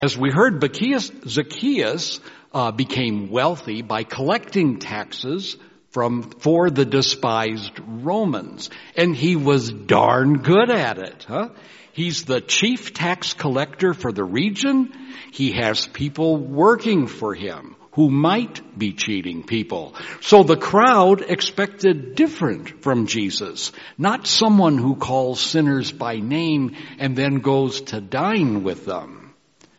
As we heard, Zacchaeus became wealthy by collecting taxes for the despised Romans. And he was darn good at it, He's the chief tax collector for the region. He has people working for him who might be cheating people. So the crowd expected different from Jesus, not someone who calls sinners by name and then goes to dine with them.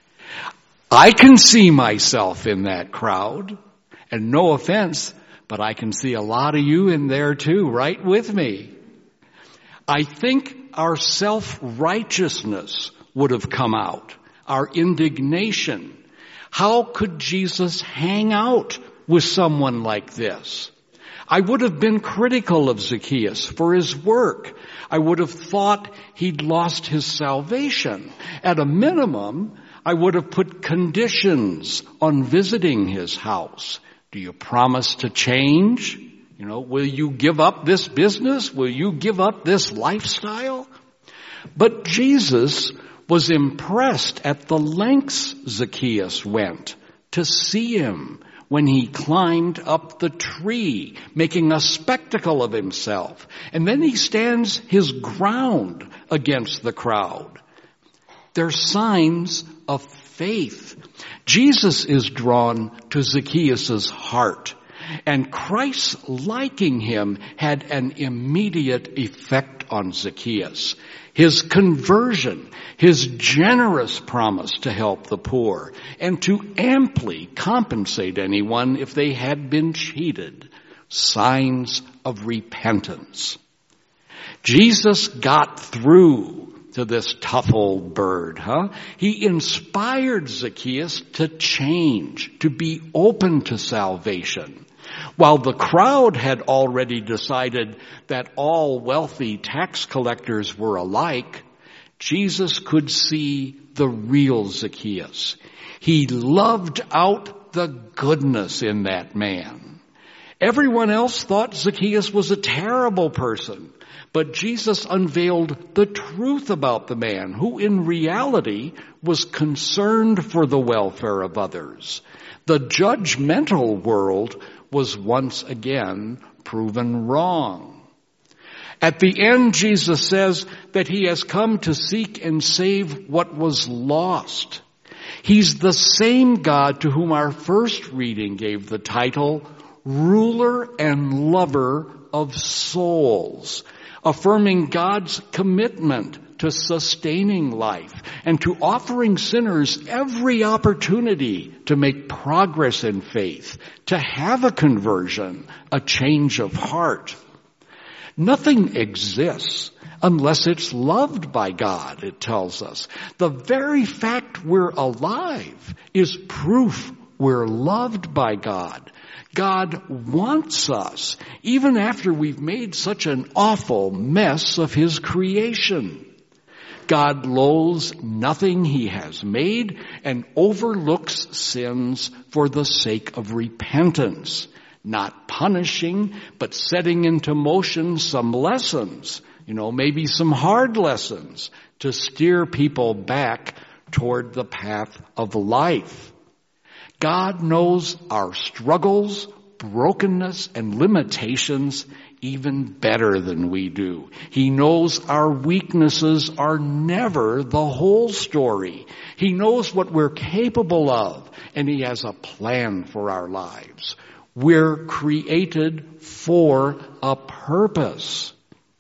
I can see myself in that crowd, and no offense, but I can see a lot of you in there too, right with me. I think our self-righteousness would have come out, our indignation. How could Jesus hang out with someone like this? I would have been critical of Zacchaeus for his work. I would have thought he'd lost his salvation. At a minimum, I would have put conditions on visiting his house. Do you promise to change? Will you give up this business? Will you give up this lifestyle? But Jesus was impressed at the lengths Zacchaeus went to see him when he climbed up the tree, making a spectacle of himself. And then he stands his ground against the crowd. They're signs of faith. Jesus is drawn to Zacchaeus' heart. And Christ's liking him had an immediate effect on Zacchaeus. His conversion, his generous promise to help the poor, and to amply compensate anyone if they had been cheated. Signs of repentance. Jesus got through to this tough old bird, He inspired Zacchaeus to change, to be open to salvation. While the crowd had already decided that all wealthy tax collectors were alike, Jesus could see the real Zacchaeus. He loved out the goodness in that man. Everyone else thought Zacchaeus was a terrible person, but Jesus unveiled the truth about the man, who in reality was concerned for the welfare of others. The judgmental world was once again proven wrong. At the end, Jesus says that he has come to seek and save what was lost. He's the same God to whom our first reading gave the title, Ruler and Lover of Souls, affirming God's commitment to sustaining life and to offering sinners every opportunity to make progress in faith, to have a conversion, a change of heart. Nothing exists unless it's loved by God, it tells us. The very fact we're alive is proof we're loved by God. God wants us, even after we've made such an awful mess of his creation. God loathes nothing he has made and overlooks sins for the sake of repentance, not punishing, but setting into motion some lessons, maybe some hard lessons to steer people back toward the path of life. God knows our struggles, brokenness, and limitations even better than we do. He knows our weaknesses are never the whole story. He knows what we're capable of, and he has a plan for our lives. We're created for a purpose.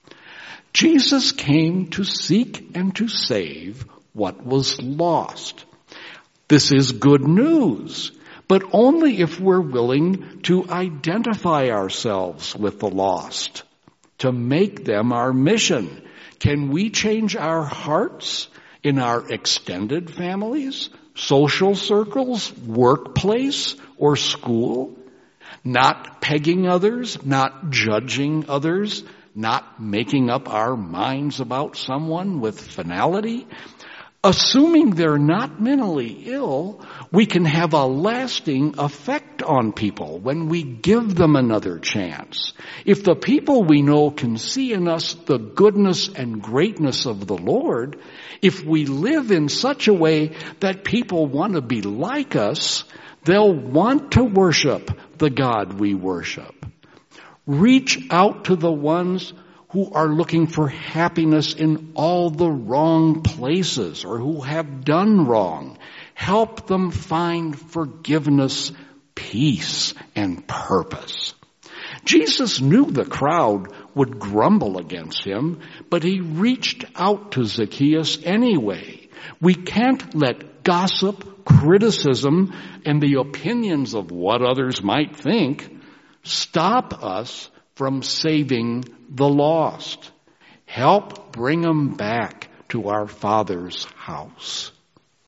Jesus came to seek and to save what was lost. This is good news, but only if we're willing to identify ourselves with the lost, to make them our mission. Can we change our hearts in our extended families, social circles, workplace, or school? Not pegging others, not judging others, not making up our minds about someone with finality. Assuming they're not mentally ill, we can have a lasting effect on people when we give them another chance. If the people we know can see in us the goodness and greatness of the Lord, if we live in such a way that people want to be like us, they'll want to worship the God we worship. Reach out to the ones who are looking for happiness in all the wrong places or who have done wrong. Help them find forgiveness, peace, and purpose. Jesus knew the crowd would grumble against him, but he reached out to Zacchaeus anyway. We can't let gossip, criticism, and the opinions of what others might think stop us from saving the lost. Help bring them back to our Father's house.